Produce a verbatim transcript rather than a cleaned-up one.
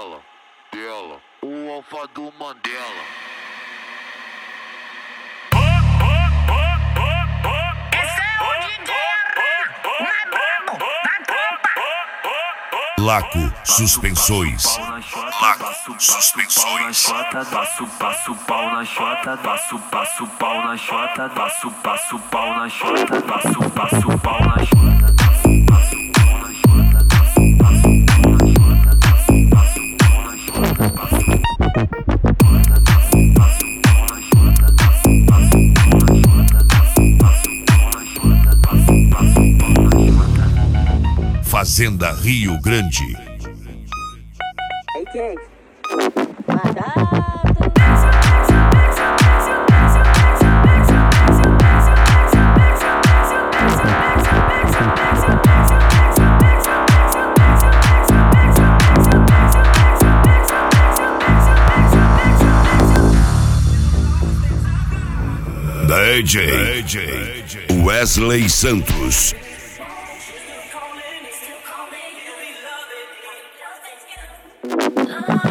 dela, dela, o alfa do Mandela. Laco Suspensões. Laco Suspensões. Passo, passo, pau na chota, passo, passo, pau na chota, passo, passo, pau na chota, passo, passo, pau na chota. Fazenda Rio Grande. Hey, James. Barato. D J Wesley Santos. Ah